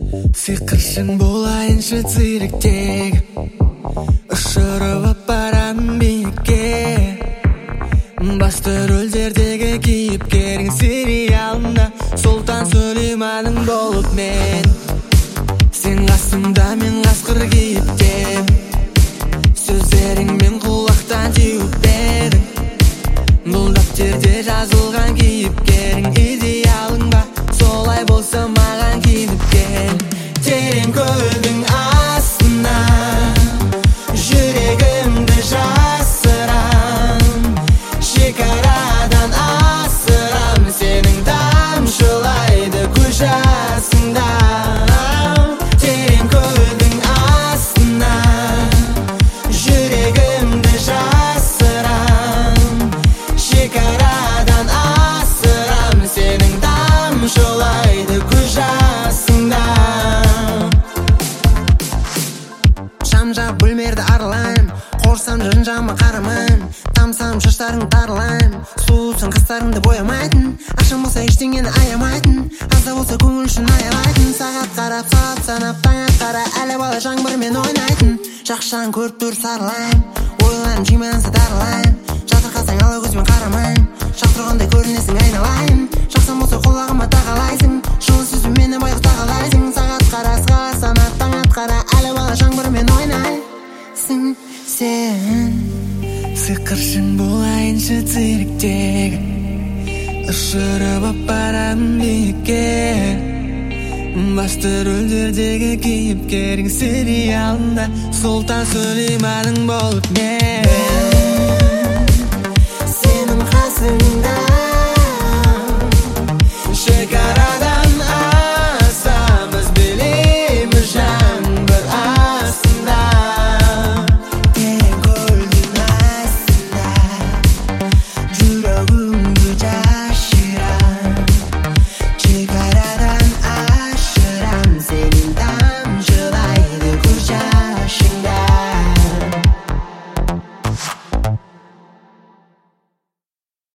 Сиқыршың болайыншы цирктегі, ұшырып апарам биікке. Басты рөлдердегі кейіпкерің сериалында Сұлтан Сүлейманың болып мен. Сен қасымда, мен қасқыр кейіптем. Сөздеріңмен құлақтан теуіп едің. Бұл дәптерде жазылған кейіпкерің идеалың ба? Солай болса маған келіп кел. Терең көлдің астына жүрегімді жасырам. Шекарадан асырам сенің тамшылайды көз жасыңда. Терең көлдің астына жүрегімді жасырам. Шекарадан асырам сенің тамшылайды көз жасыңда. Шамжа бөлмерді аралайм, қорсам жын-жама қарамайм. Тамсам шаштарың тарылайм, суытсың қастарыңды боямайтын. Ақшам болса ештеңені аямайтын, азда болса көңіл үшін аялайтын. Сағат қарап сағат санап таң атқара, әлі бала жаңбырмен ойнайтын. Жақшаң көріп тұр сарылайм, ойлайм жиманса дарылайм. Жатырқасаң ала көзбен қарамайм, шақтырғандай көрінесің айналайын. Жақсам болса құлағыма тағалайсың, жылы сөзбен мені байқұс тағалайсың. Сағат қара сағат санап таң атқара, әлі бала жаңбырмен ойнайсың сен. Сиқыршың болайыншы цирктегі, ұшырып апарам биікке. Басты рөлдердегі кейіпкерің сериалында Сұлтан Сүлейманың болып мен.